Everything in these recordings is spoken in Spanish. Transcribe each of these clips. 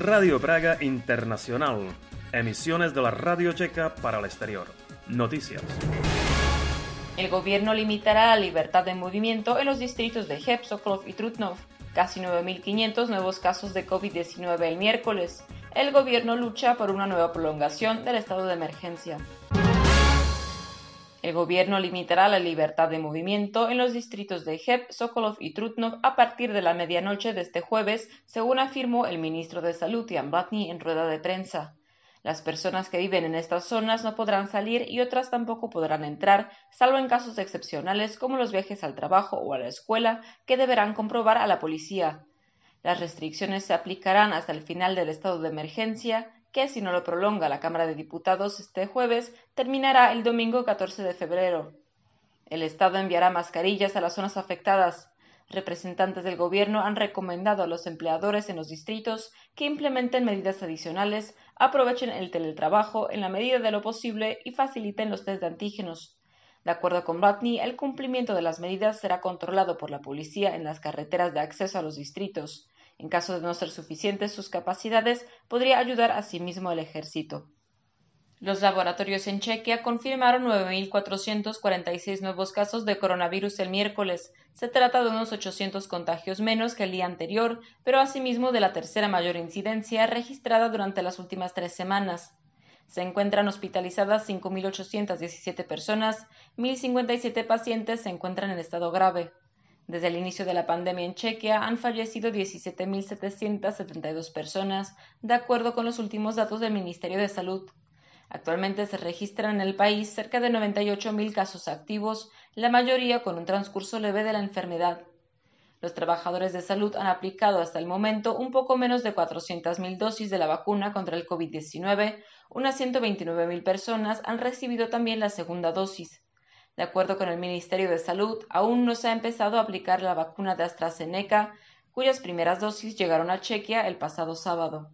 Radio Praga Internacional, emisiones de la Radio Checa para el exterior. Noticias. El gobierno limitará la libertad de movimiento en los distritos de Cheb, Sokolov y Trutnov. Casi 9.500 nuevos casos de COVID-19 el miércoles. El gobierno lucha por una nueva prolongación del estado de emergencia. El gobierno limitará la libertad de movimiento en los distritos de Cheb, Sokolov y Trutnov a partir de la medianoche de este jueves, según afirmó el ministro de Salud, Jan Blatný, en rueda de prensa. Las personas que viven en estas zonas no podrán salir y otras tampoco podrán entrar, salvo en casos excepcionales como los viajes al trabajo o a la escuela, que deberán comprobar a la policía. Las restricciones se aplicarán hasta el final del estado de emergencia, que, si no lo prolonga la Cámara de Diputados este jueves, terminará el domingo 14 de febrero. El Estado enviará mascarillas a las zonas afectadas. Representantes del gobierno han recomendado a los empleadores en los distritos que implementen medidas adicionales, aprovechen el teletrabajo en la medida de lo posible y faciliten los test de antígenos. De acuerdo con Blatný, el cumplimiento de las medidas será controlado por la policía en las carreteras de acceso a los distritos. En caso de no ser suficientes sus capacidades, podría ayudar asimismo el ejército. Los laboratorios en Chequia confirmaron 9.446 nuevos casos de coronavirus el miércoles. Se trata de unos 800 contagios menos que el día anterior, pero asimismo de la tercera mayor incidencia registrada durante las últimas 3 semanas. Se encuentran hospitalizadas 5.817 personas, 1.057 pacientes se encuentran en estado grave. Desde el inicio de la pandemia en Chequia han fallecido 17.772 personas, de acuerdo con los últimos datos del Ministerio de Salud. Actualmente se registran en el país cerca de 98.000 casos activos, la mayoría con un transcurso leve de la enfermedad. Los trabajadores de salud han aplicado hasta el momento un poco menos de 400.000 dosis de la vacuna contra el COVID-19, unas 129.000 personas han recibido también la segunda dosis. De acuerdo con el Ministerio de Salud, aún no se ha empezado a aplicar la vacuna de AstraZeneca, cuyas primeras dosis llegaron a Chequia el pasado sábado.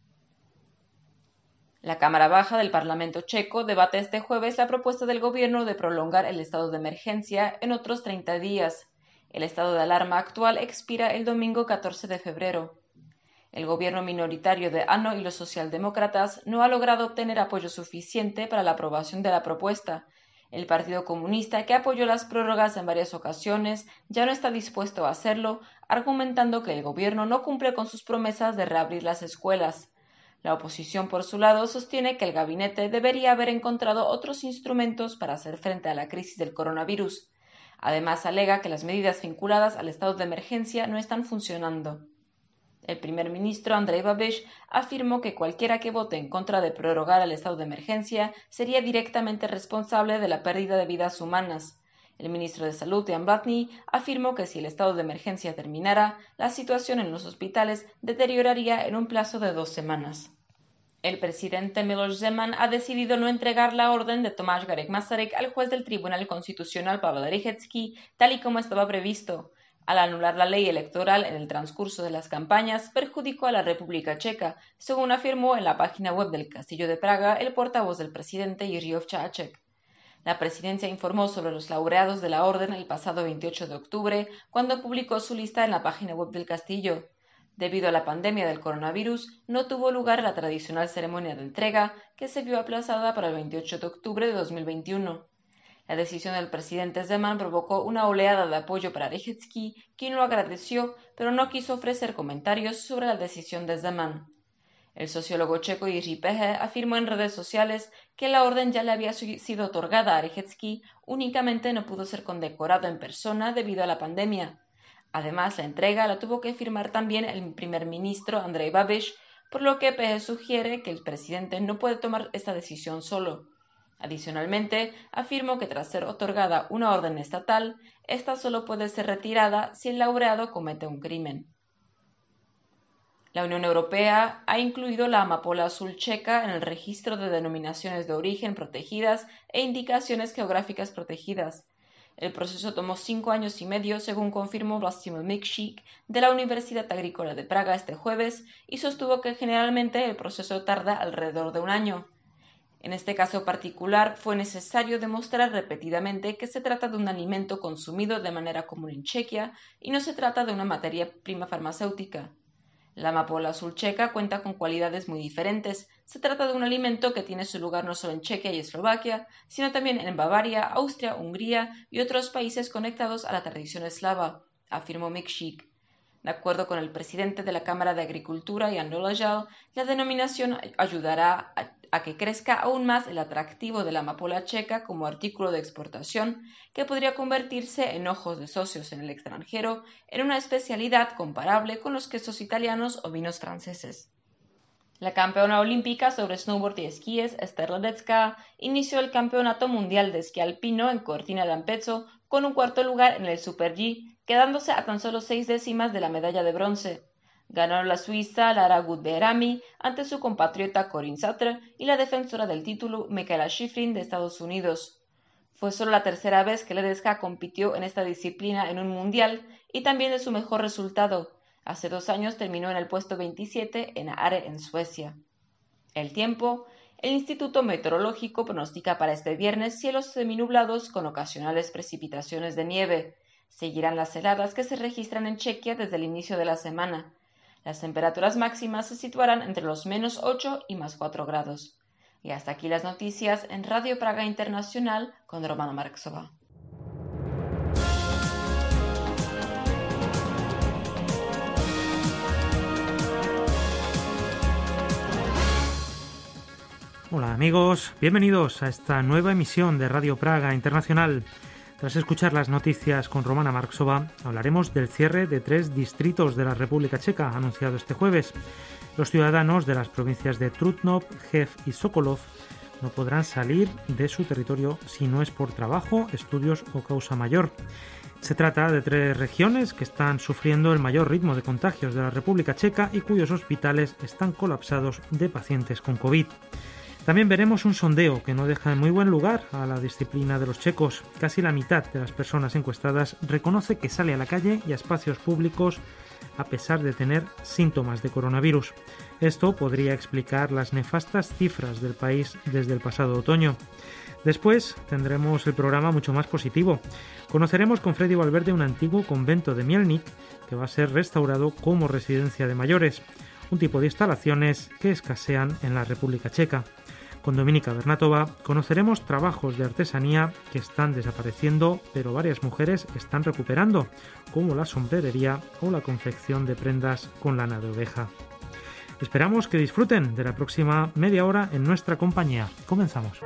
La Cámara Baja del Parlamento checo debate este jueves la propuesta del gobierno de prolongar el estado de emergencia en otros 30 días. El estado de alarma actual expira el domingo 14 de febrero. El gobierno minoritario de ANO y los socialdemócratas no ha logrado obtener apoyo suficiente para la aprobación de la propuesta. El Partido Comunista, que apoyó las prórrogas en varias ocasiones, ya no está dispuesto a hacerlo, argumentando que el gobierno no cumple con sus promesas de reabrir las escuelas. La oposición, por su lado, sostiene que el gabinete debería haber encontrado otros instrumentos para hacer frente a la crisis del coronavirus. Además, alega que las medidas vinculadas al estado de emergencia no están funcionando. El primer ministro Andrej Babiš afirmó que cualquiera que vote en contra de prorrogar el estado de emergencia sería directamente responsable de la pérdida de vidas humanas. El ministro de Salud, Jan Blatný, afirmó que si el estado de emergencia terminara, la situación en los hospitales deterioraría en un plazo de 2 semanas. El presidente Miloš Zeman ha decidido no entregar la orden de Tomáš Garrigue Masaryk al juez del Tribunal Constitucional Pavel Rychetský, tal y como estaba previsto. Al anular la ley electoral en el transcurso de las campañas, perjudicó a la República Checa, según afirmó en la página web del Castillo de Praga el portavoz del presidente Jiří Ovčáček. La presidencia informó sobre los laureados de la orden el pasado 28 de octubre, cuando publicó su lista en la página web del castillo. Debido a la pandemia del coronavirus, no tuvo lugar la tradicional ceremonia de entrega, que se vio aplazada para el 28 de octubre de 2021. La decisión del presidente Zeman provocó una oleada de apoyo para Rychetský, quien lo agradeció, pero no quiso ofrecer comentarios sobre la decisión de Zeman. El sociólogo checo Jiří Pehe afirmó en redes sociales que la orden ya le había sido otorgada a Rychetský, únicamente no pudo ser condecorado en persona debido a la pandemia. Además, la entrega la tuvo que firmar también el primer ministro Andrej Babiš, por lo que Pehe sugiere que el presidente no puede tomar esta decisión solo. Adicionalmente, afirmó que tras ser otorgada una orden estatal, esta solo puede ser retirada si el laureado comete un crimen. La Unión Europea ha incluido la amapola azul checa en el registro de denominaciones de origen protegidas e indicaciones geográficas protegidas. El proceso tomó 5 años y medio, según confirmó Vlastimil Mikšík de la Universidad Agrícola de Praga este jueves, y sostuvo que generalmente el proceso tarda alrededor de un año. En este caso particular, fue necesario demostrar repetidamente que se trata de un alimento consumido de manera común en Chequia y no se trata de una materia prima farmacéutica. La amapola azul checa cuenta con cualidades muy diferentes. Se trata de un alimento que tiene su lugar no solo en Chequia y Eslovaquia, sino también en Bavaria, Austria, Hungría y otros países conectados a la tradición eslava, afirmó Mikšík. De acuerdo con el presidente de la Cámara de Agricultura, Jan Doležal, la denominación ayudará a que crezca aún más el atractivo de la amapola checa como artículo de exportación, que podría convertirse en ojos de socios en el extranjero en una especialidad comparable con los quesos italianos o vinos franceses. La campeona olímpica sobre snowboard y esquíes, Ester Ledecká, inició el Campeonato Mundial de Esquí Alpino en Cortina d'Ampezzo con un cuarto lugar en el Super G, quedándose a tan solo 6 décimas de la medalla de bronce. Ganó la suiza Lara Gut-Behrami ante su compatriota Corinne Sauter y la defensora del título Mikaela Shiffrin de Estados Unidos. Fue solo la tercera vez que Ledecká compitió en esta disciplina en un mundial y también de su mejor resultado. Hace 2 años terminó en el puesto 27 en Åre, en Suecia. El tiempo. El Instituto Meteorológico pronostica para este viernes cielos seminublados con ocasionales precipitaciones de nieve. Seguirán las heladas que se registran en Chequia desde el inicio de la semana. Las temperaturas máximas se situarán entre los -8 y +4 grados. Y hasta aquí las noticias en Radio Praga Internacional con Romana Marksova. Hola amigos, bienvenidos a esta nueva emisión de Radio Praga Internacional. Tras escuchar las noticias con Romana Marksova, hablaremos del cierre de 3 distritos de la República Checa, anunciado este jueves. Los ciudadanos de las provincias de Trutnov, Cheb y Sokolov no podrán salir de su territorio si no es por trabajo, estudios o causa mayor. Se trata de 3 regiones que están sufriendo el mayor ritmo de contagios de la República Checa y cuyos hospitales están colapsados de pacientes con COVID. También veremos un sondeo que no deja en muy buen lugar a la disciplina de los checos. Casi la mitad de las personas encuestadas reconoce que sale a la calle y a espacios públicos a pesar de tener síntomas de coronavirus. Esto podría explicar las nefastas cifras del país desde el pasado otoño. Después tendremos el programa mucho más positivo. Conoceremos con Freddy Valverde un antiguo convento de Mielnik que va a ser restaurado como residencia de mayores, un tipo de instalaciones que escasean en la República Checa. Con Dominika Bernatova conoceremos trabajos de artesanía que están desapareciendo, pero varias mujeres están recuperando, como la sombrerería o la confección de prendas con lana de oveja. Esperamos que disfruten de la próxima media hora en nuestra compañía. Comenzamos.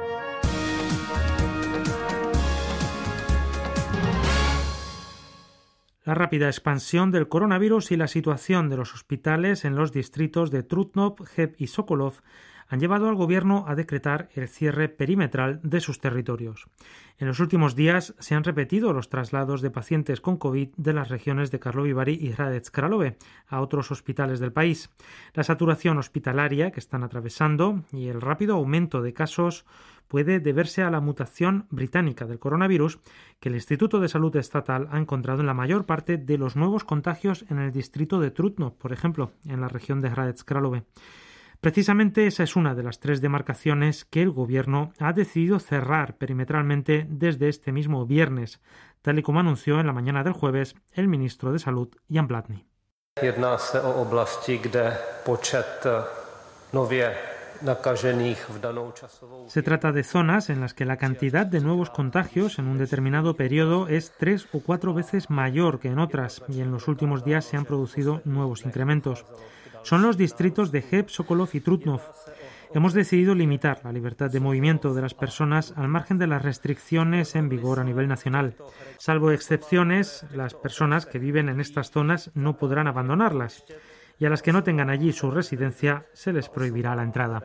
La rápida expansión del coronavirus y la situación de los hospitales en los distritos de Trutnov, Cheb y Sokolov han llevado al gobierno a decretar el cierre perimetral de sus territorios. En los últimos días se han repetido los traslados de pacientes con COVID de las regiones de Karlovy Vary y Hradec Králové a otros hospitales del país. La saturación hospitalaria que están atravesando y el rápido aumento de casos puede deberse a la mutación británica del coronavirus que el Instituto de Salud Estatal ha encontrado en la mayor parte de los nuevos contagios en el distrito de Trutnov, por ejemplo, en la región de Hradec Králové. Precisamente esa es una de las 3 demarcaciones que el gobierno ha decidido cerrar perimetralmente desde este mismo viernes, tal y como anunció en la mañana del jueves el ministro de Salud, Jan Blatný. Jedná se o oblasti, kde počet nově nakažených v danou časovou. Se trata de zonas en las que la cantidad de nuevos contagios en un determinado periodo es 3 o 4 veces mayor que en otras y en los últimos días se han producido nuevos incrementos. Son los distritos de Cheb, Sokolov y Trutnov. Hemos decidido limitar la libertad de movimiento de las personas al margen de las restricciones en vigor a nivel nacional. Salvo excepciones, las personas que viven en estas zonas no podrán abandonarlas y a las que no tengan allí su residencia se les prohibirá la entrada.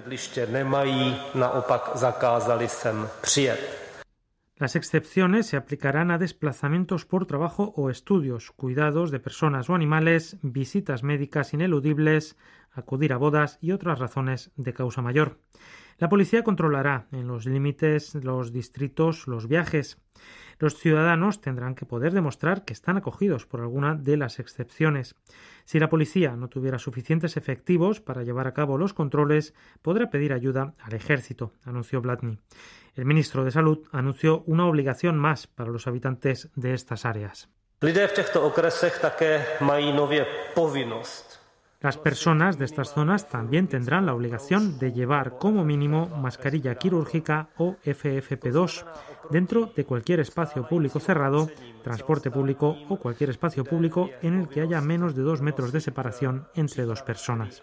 Las excepciones se aplicarán a desplazamientos por trabajo o estudios, cuidados de personas o animales, visitas médicas ineludibles, acudir a bodas y otras razones de causa mayor. La policía controlará en los límites los distritos, los viajes. Los ciudadanos tendrán que poder demostrar que están acogidos por alguna de las excepciones. Si la policía no tuviera suficientes efectivos para llevar a cabo los controles, podrá pedir ayuda al ejército, anunció Blatný. El ministro de Salud anunció una obligación más para los habitantes de estas áreas. Las personas de estas zonas también tendrán la obligación de llevar como mínimo mascarilla quirúrgica o FFP2 dentro de cualquier espacio público cerrado, transporte público o cualquier espacio público en el que haya menos de 2 metros de separación entre dos personas.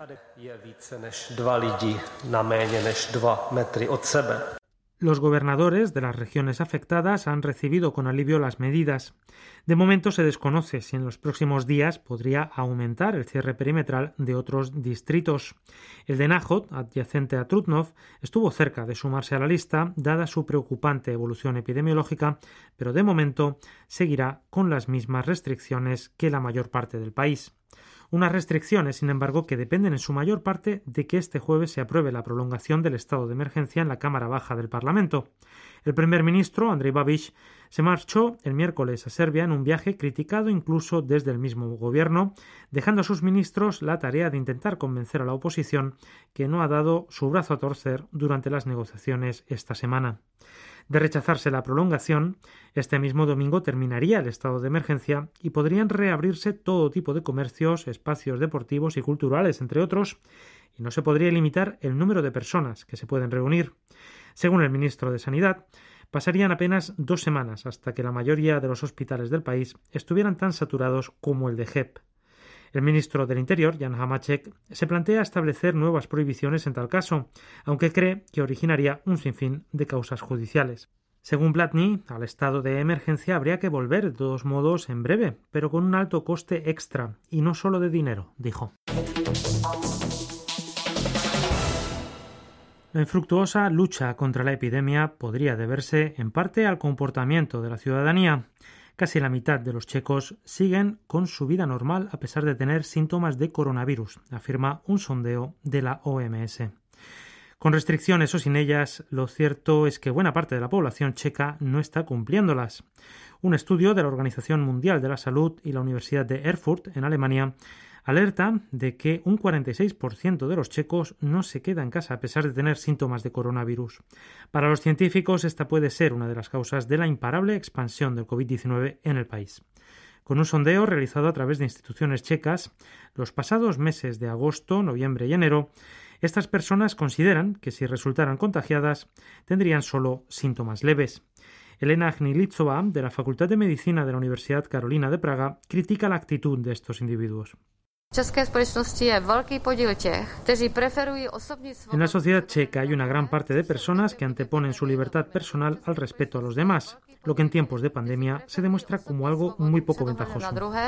Los gobernadores de las regiones afectadas han recibido con alivio las medidas. De momento se desconoce si en los próximos días podría aumentar el cierre perimetral de otros distritos. El de Náchod, adyacente a Trutnov, estuvo cerca de sumarse a la lista, dada su preocupante evolución epidemiológica, pero de momento seguirá con las mismas restricciones que la mayor parte del país. Unas restricciones, sin embargo, que dependen en su mayor parte de que este jueves se apruebe la prolongación del estado de emergencia en la Cámara Baja del Parlamento. El primer ministro, Andrej Babiš, se marchó el miércoles a Serbia en un viaje criticado incluso desde el mismo gobierno, dejando a sus ministros la tarea de intentar convencer a la oposición, que no ha dado su brazo a torcer durante las negociaciones esta semana. De rechazarse la prolongación, este mismo domingo terminaría el estado de emergencia y podrían reabrirse todo tipo de comercios, espacios deportivos y culturales, entre otros, y no se podría limitar el número de personas que se pueden reunir. Según el ministro de Sanidad, pasarían apenas 2 semanas hasta que la mayoría de los hospitales del país estuvieran tan saturados como el de Hep. El ministro del Interior, Jan Hamáček, se plantea establecer nuevas prohibiciones en tal caso, aunque cree que originaría un sinfín de causas judiciales. Según Blatný, al estado de emergencia habría que volver de todos modos en breve, pero con un alto coste extra, y no solo de dinero, dijo. La infructuosa lucha contra la epidemia podría deberse en parte al comportamiento de la ciudadanía. Casi la mitad de los checos siguen con su vida normal a pesar de tener síntomas de coronavirus, afirma un sondeo de la OMS. Con restricciones o sin ellas, lo cierto es que buena parte de la población checa no está cumpliéndolas. Un estudio de la Organización Mundial de la Salud y la Universidad de Erfurt, en Alemania, alerta de que un 46% de los checos no se queda en casa a pesar de tener síntomas de coronavirus. Para los científicos, esta puede ser una de las causas de la imparable expansión del COVID-19 en el país. Con un sondeo realizado a través de instituciones checas, los pasados meses de agosto, noviembre y enero, estas personas consideran que si resultaran contagiadas, tendrían solo síntomas leves. Elena Hniličová, de la Facultad de Medicina de la Universidad Carolina de Praga, critica la actitud de estos individuos. En la sociedad checa hay una gran parte de personas que anteponen su libertad personal al respeto a los demás, lo que en tiempos de pandemia se demuestra como algo muy poco ventajoso.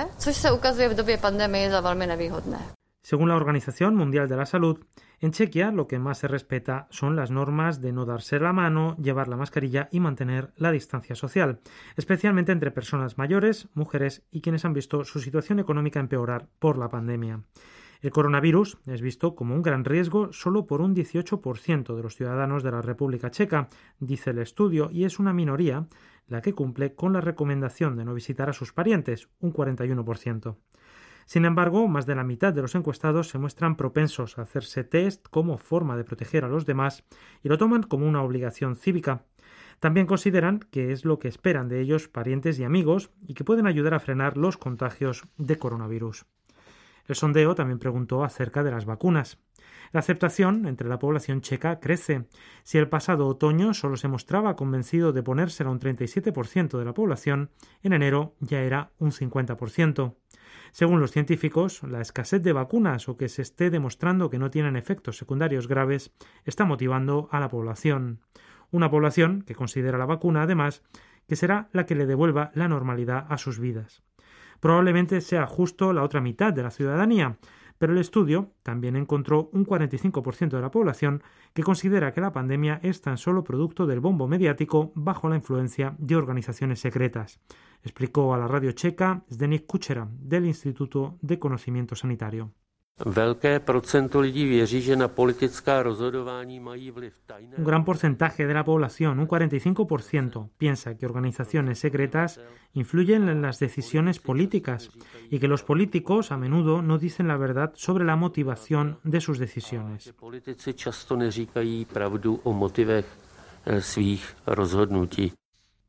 Según la Organización Mundial de la Salud, en Chequia lo que más se respeta son las normas de no darse la mano, llevar la mascarilla y mantener la distancia social, especialmente entre personas mayores, mujeres y quienes han visto su situación económica empeorar por la pandemia. El coronavirus es visto como un gran riesgo solo por un 18% de los ciudadanos de la República Checa, dice el estudio, y es una minoría la que cumple con la recomendación de no visitar a sus parientes, un 41%. Sin embargo, más de la mitad de los encuestados se muestran propensos a hacerse test como forma de proteger a los demás y lo toman como una obligación cívica. También consideran que es lo que esperan de ellos parientes y amigos y que pueden ayudar a frenar los contagios de coronavirus. El sondeo también preguntó acerca de las vacunas. La aceptación entre la población checa crece. Si el pasado otoño solo se mostraba convencido de ponérsela un 37% de la población, en enero ya era un 50%. Según los científicos, la escasez de vacunas o que se esté demostrando que no tienen efectos secundarios graves está motivando a la población. Una población que considera la vacuna, además, que será la que le devuelva la normalidad a sus vidas. Probablemente sea justo la otra mitad de la ciudadanía, pero el estudio también encontró un 45% de la población que considera que la pandemia es tan solo producto del bombo mediático bajo la influencia de organizaciones secretas, explicó a la radio checa Zdeněk Kučera del Instituto de Conocimiento Sanitario. Un gran porcentaje de la población, un 45%, piensa que organizaciones secretas influyen en las decisiones políticas y que los políticos a menudo no dicen la verdad sobre la motivación de sus decisiones.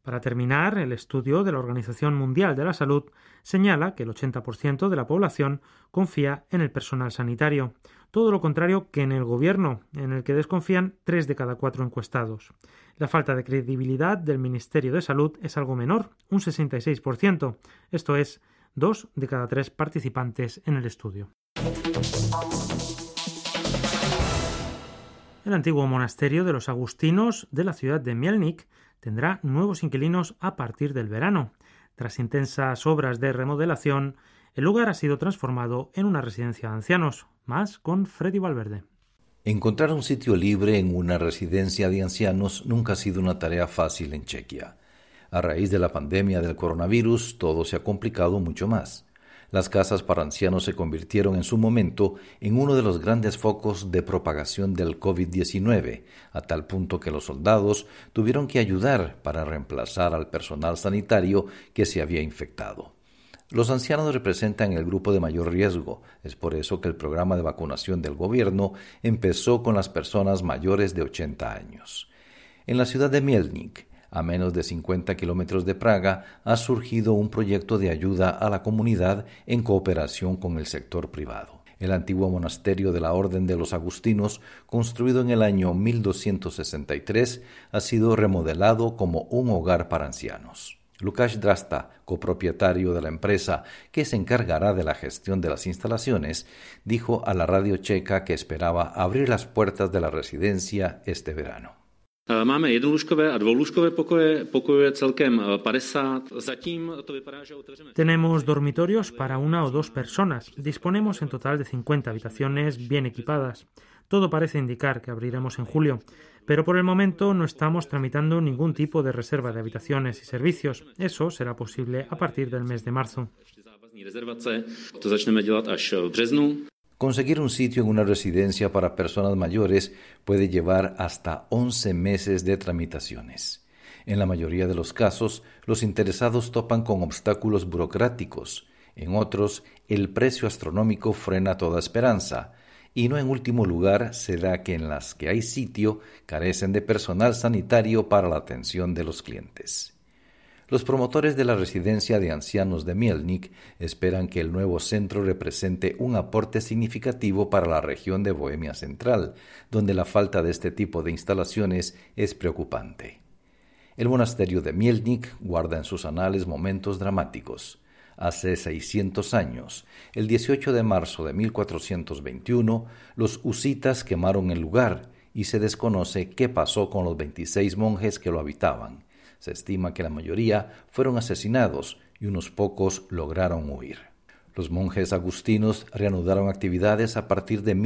Para terminar, el estudio de la Organización Mundial de la Salud señala que el 80% de la población confía en el personal sanitario, todo lo contrario que en el gobierno, en el que desconfían 3 de cada 4 encuestados. La falta de credibilidad del Ministerio de Salud es algo menor, un 66%, esto es, 2 de cada 3 participantes en el estudio. El antiguo monasterio de los agustinos de la ciudad de Mielnik tendrá nuevos inquilinos a partir del verano. Tras intensas obras de remodelación, el lugar ha sido transformado en una residencia de ancianos. Más con Freddy Valverde. Encontrar un sitio libre en una residencia de ancianos nunca ha sido una tarea fácil en Chequia. A raíz de la pandemia del coronavirus, todo se ha complicado mucho más. Las casas para ancianos se convirtieron en su momento en uno de los grandes focos de propagación del COVID-19, a tal punto que los soldados tuvieron que ayudar para reemplazar al personal sanitario que se había infectado. Los ancianos representan el grupo de mayor riesgo. Es por eso que el programa de vacunación del gobierno empezó con las personas mayores de 80 años. En la ciudad de Mielnik, a menos de 50 kilómetros de Praga, ha surgido un proyecto de ayuda a la comunidad en cooperación con el sector privado. El antiguo monasterio de la Orden de los Agustinos, construido en el año 1263, ha sido remodelado como un hogar para ancianos. Lukáš Drasta, copropietario de la empresa que se encargará de la gestión de las instalaciones, dijo a la radio checa que esperaba abrir las puertas de la residencia este verano. Máme jednolůžkové a dvoulůžkové pokoje celkem 50. Zatím to vypadá, že otevřeme. Tenemos dormitorios para 1 o 2 personas. Disponemos en total de 50 habitaciones bien equipadas. Todo parece indicar que abriremos en julio, pero por el momento no estamos tramitando ningún tipo de reserva de habitaciones y servicios. Eso será posible a partir del mes de marzo. To začneme dělat až v březnu. Conseguir un sitio en una residencia para personas mayores puede llevar hasta 11 meses de tramitaciones. En la mayoría de los casos, los interesados topan con obstáculos burocráticos. En otros, el precio astronómico frena toda esperanza. Y no en último lugar, se da que en las que hay sitio carecen de personal sanitario para la atención de los clientes. Los promotores de la residencia de ancianos de Mielnik esperan que el nuevo centro represente un aporte significativo para la región de Bohemia Central, donde la falta de este tipo de instalaciones es preocupante. El monasterio de Mielnik guarda en sus anales momentos dramáticos. Hace 600 años, el 18 de marzo de 1421, los husitas quemaron el lugar y se desconoce qué pasó con los 26 monjes que lo habitaban. Se estima que la mayoría fueron asesinados y unos pocos lograron huir. Los monjes agustinos reanudaron actividades a partir de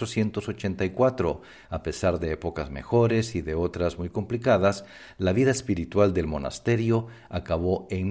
1484. A pesar de épocas mejores y de otras muy complicadas, la vida espiritual del monasterio acabó en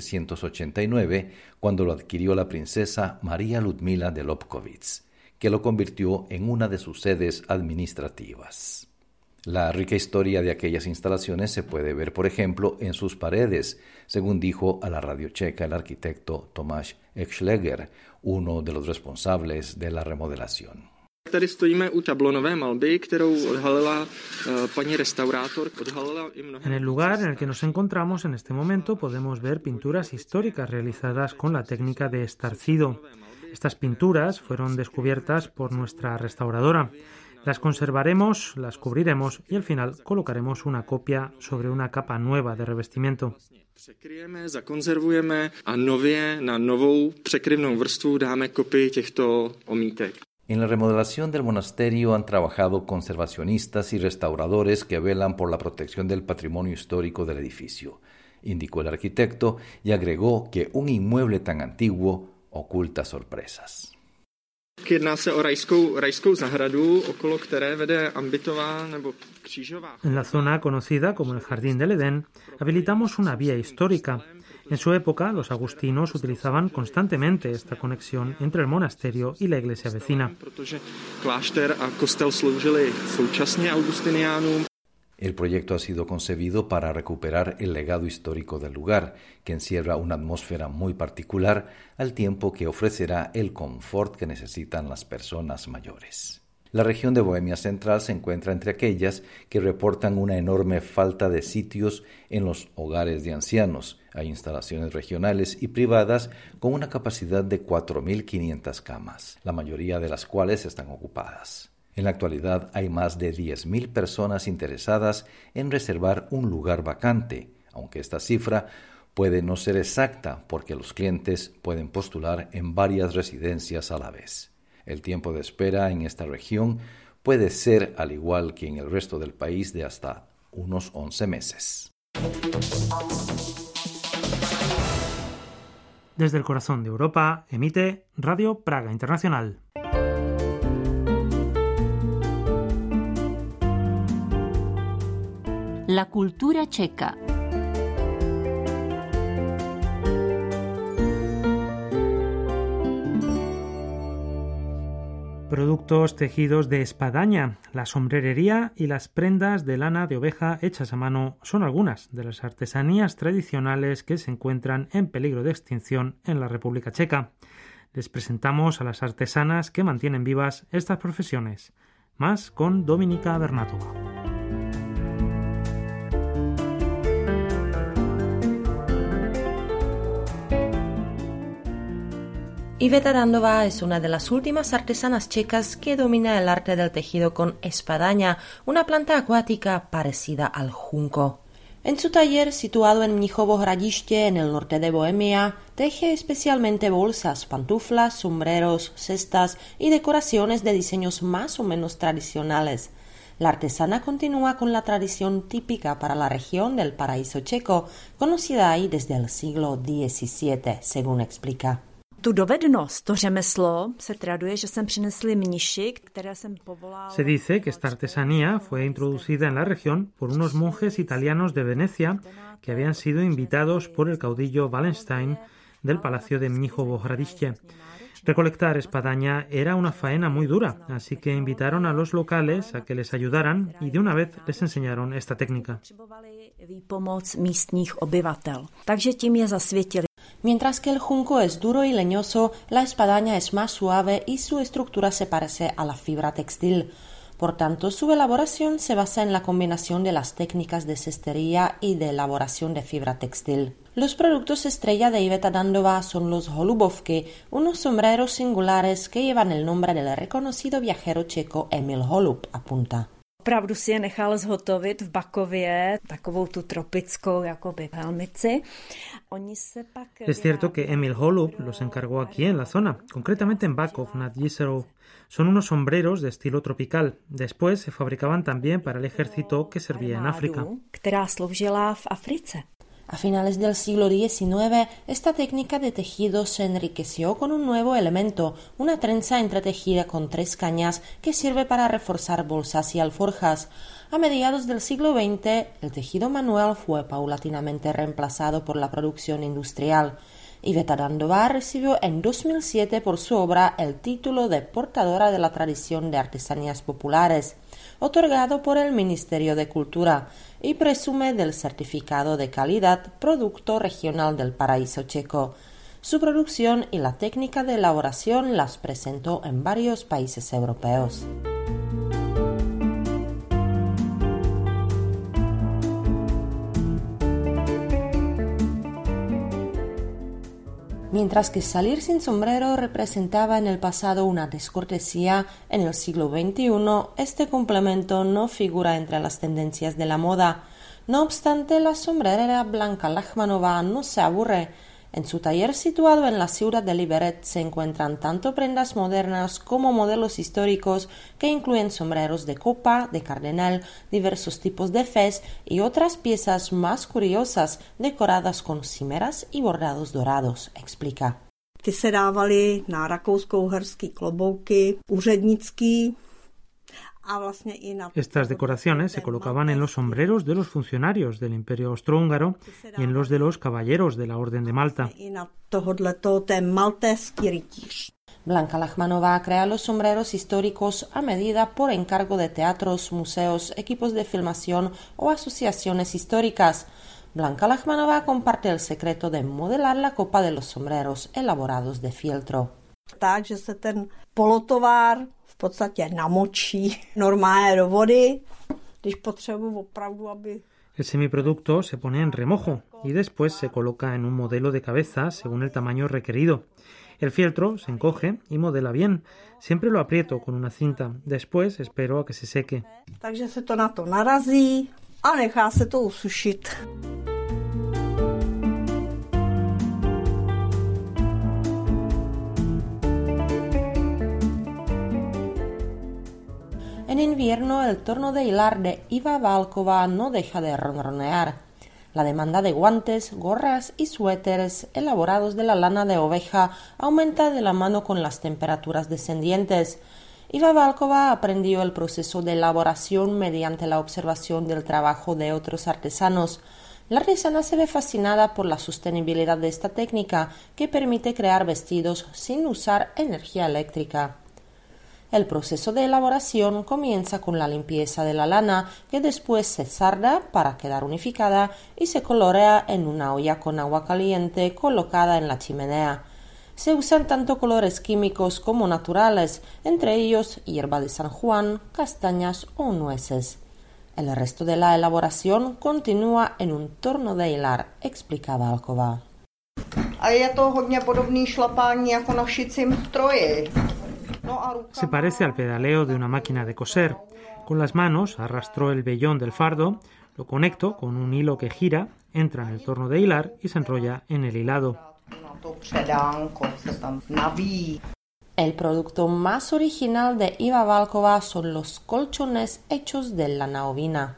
1789, cuando lo adquirió la princesa María Ludmila de Lobkowicz, que lo convirtió en una de sus sedes administrativas. La rica historia de aquellas instalaciones se puede ver, por ejemplo, en sus paredes, según dijo a la radio checa el arquitecto Tomáš Exschleger, uno de los responsables de la remodelación. Tady stojíme u tablonové malby, kterou odhalila paní restaurátor. En el lugar en el que nos encontramos en este momento podemos ver pinturas históricas realizadas con la técnica de estarcido. Estas pinturas fueron descubiertas por nuestra restauradora. Las conservaremos, las cubriremos y al final colocaremos una copia sobre una capa nueva de revestimiento. Překryjeme, zakonzervujeme a nově na novou překryvnou vrstvu dáme kopii těchto omítek. En la remodelación del monasterio han trabajado conservacionistas y restauradores que velan por la protección del patrimonio histórico del edificio, indicó el arquitecto y agregó que un inmueble tan antiguo oculta sorpresas. Jedná se o rajskou zahradu, okolo které vede ambitová nebo křížová. En la zona conocida como el Jardín del Edén, habilitamos una vía histórica. En su época, los agustinos utilizaban constantemente esta conexión entre el monasterio y la iglesia vecina. Protože klášter a kostel sloužili současně augustiniánům. El proyecto ha sido concebido para recuperar el legado histórico del lugar, que encierra una atmósfera muy particular, al tiempo que ofrecerá el confort que necesitan las personas mayores. La región de Bohemia Central se encuentra entre aquellas que reportan una enorme falta de sitios en los hogares de ancianos. Hay instalaciones regionales y privadas con una capacidad de 4.500 camas, la mayoría de las cuales están ocupadas. En la actualidad hay más de 10.000 personas interesadas en reservar un lugar vacante, aunque esta cifra puede no ser exacta porque los clientes pueden postular en varias residencias a la vez. El tiempo de espera en esta región puede ser, al igual que en el resto del país, de hasta unos 11 meses. Desde el corazón de Europa, emite Radio Praga Internacional. La cultura checa. Productos tejidos de espadaña, la sombrerería y las prendas de lana de oveja hechas a mano son algunas de las artesanías tradicionales que se encuentran en peligro de extinción en la República Checa. Les presentamos a las artesanas que mantienen vivas estas profesiones. Más con Dominika Bernatova. Iveta Dandová es una de las últimas artesanas checas que domina el arte del tejido con espadaña, una planta acuática parecida al junco. En su taller, situado en Mnichovo Hradiště, en el norte de Bohemia, teje especialmente bolsas, pantuflas, sombreros, cestas y decoraciones de diseños más o menos tradicionales. La artesana continúa con la tradición típica para la región del Paraíso Checo, conocida ahí desde el siglo XVII, según explica. Tu dovednost, to řemeslo, se traduje, že sem přinesli mniši, které jsem povolal. Se dice que esta artesanía fue introducida en la región por unos monjes italianos de Venecia que habían sido invitados por el caudillo Wallenstein del palacio de Mnichovo Hradiště. Recolectar espadaña era una faena muy dura, así que invitaron a los locales a que les ayudaran y de una vez les enseñaron esta técnica. Výpomoc místních obyvatel. Takže tím je zasvětili. Mientras que el junco es duro y leñoso, la espadaña es más suave y su estructura se parece a la fibra textil. Por tanto, su elaboración se basa en la combinación de las técnicas de cestería y de elaboración de fibra textil. Los productos estrella de Iveta Dandová son los holubovky, unos sombreros singulares que llevan el nombre del reconocido viajero checo Emil Holub, apunta. Opravdu si je nechal zhotovit v Bakově takovou tu tropickou jakoby helmici. Es cierto que Emil Holub los encargó aquí en la zona, concretamente en Bakov nad Jizerou. Son unos sombreros de estilo tropical. Después se fabricaban también para el ejército que servía en África. Která sloužila v Africe. A finales del siglo XIX, esta técnica de tejido se enriqueció con un nuevo elemento, una trenza entretejida con 3 cañas que sirve para reforzar bolsas y alforjas. A mediados del siglo XX, el tejido manual fue paulatinamente reemplazado por la producción industrial. Iveta Dandová recibió en 2007 por su obra el título de portadora de la tradición de artesanías populares, otorgado por el Ministerio de Cultura, y presume del certificado de calidad Producto Regional del Paraíso Checo. Su producción y la técnica de elaboración las presentó en varios países europeos. Mientras que salir sin sombrero representaba en el pasado una descortesía, en el siglo XXI este complemento no figura entre las tendencias de la moda. No obstante, la sombrerera Blanka Lachmanová no se aburre. En su taller situado en la ciudad de Liberec se encuentran tanto prendas modernas como modelos históricos que incluyen sombreros de copa, de cardenal, diversos tipos de fez y otras piezas más curiosas decoradas con cimeras y bordados dorados, explica. Ty se dávaly na rakousko-uherský klobouky, úřednický. Estas decoraciones se colocaban en los sombreros de los funcionarios del Imperio Austrohúngaro y en los de los caballeros de la Orden de Malta. Blanka Lachmanová crea los sombreros históricos a medida por encargo de teatros, museos, equipos de filmación o asociaciones históricas. Blanka Lachmanová comparte el secreto de modelar la copa de los sombreros elaborados de fieltro. Takže se ten polotovar v podstatě namočí normálně do vody, když potřebuji opravdu, aby... El semiproducto se pone en remojo y después se coloca en un modelo de cabeza según el tamaño requerido. El fieltro se encoge y modela bien. Siempre lo aprieto con una cinta. Después espero a que se seque. Takže se to na to narazí a nechá se to usušit. En invierno, el torno de hilar de Iva Válková no deja de ronronear. La demanda de guantes, gorras y suéteres elaborados de la lana de oveja aumenta de la mano con las temperaturas descendientes. Iva Válková aprendió el proceso de elaboración mediante la observación del trabajo de otros artesanos. La artesana se ve fascinada por la sostenibilidad de esta técnica que permite crear vestidos sin usar energía eléctrica. El proceso de elaboración comienza con la limpieza de la lana, que después se sarda para quedar unificada y se colorea en una olla con agua caliente colocada en la chimenea. Se usan tanto colores químicos como naturales, entre ellos hierba de San Juan, castañas o nueces. El resto de la elaboración continúa en un torno de hilar, explica Válková. A je to hodně podobný šlapání jako na šicím stroji. Se parece al pedaleo de una máquina de coser. Con las manos arrastro el vellón del fardo, lo conecto con un hilo que gira, entra en el torno de hilar y se enrolla en el hilado. El producto más original de Iva Válková son los colchones hechos de lana ovina.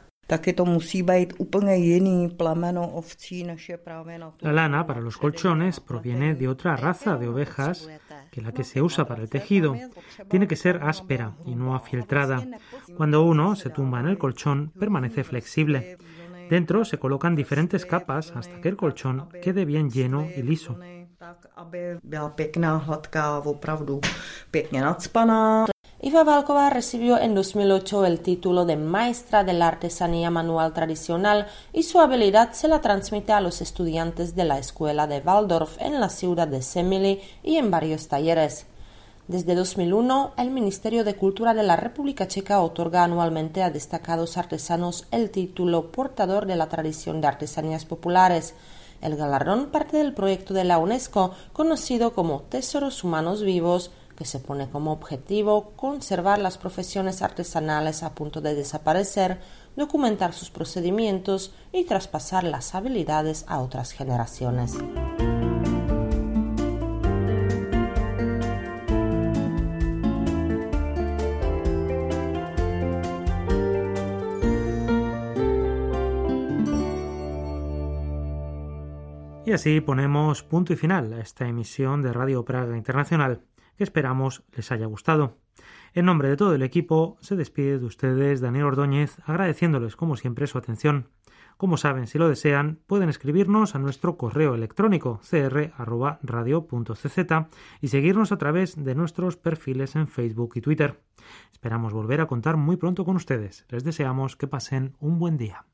La lana para los colchones proviene de otra raza de ovejas que la que se usa para el tejido. Tiene que ser áspera y no afieltrada. Cuando uno se tumba en el colchón, permanece flexible. Dentro se colocan diferentes capas hasta que el colchón quede bien lleno y liso. Iva Válková recibió en 2008 el título de maestra de la artesanía manual tradicional y su habilidad se la transmite a los estudiantes de la escuela de Waldorf en la ciudad de Semily y en varios talleres. Desde 2001, el Ministerio de Cultura de la República Checa otorga anualmente a destacados artesanos el título portador de la tradición de artesanías populares. El galardón parte del proyecto de la UNESCO conocido como Tesoros Humanos Vivos, que se pone como objetivo conservar las profesiones artesanales a punto de desaparecer, documentar sus procedimientos y traspasar las habilidades a otras generaciones. Y así ponemos punto y final a esta emisión de Radio Praga Internacional, que esperamos les haya gustado. En nombre de todo el equipo, se despide de ustedes Daniel Ordóñez, agradeciéndoles como siempre su atención. Como saben, si lo desean, pueden escribirnos a nuestro correo electrónico cr@radio.cz y seguirnos a través de nuestros perfiles en Facebook y Twitter. Esperamos volver a contar muy pronto con ustedes. Les deseamos que pasen un buen día.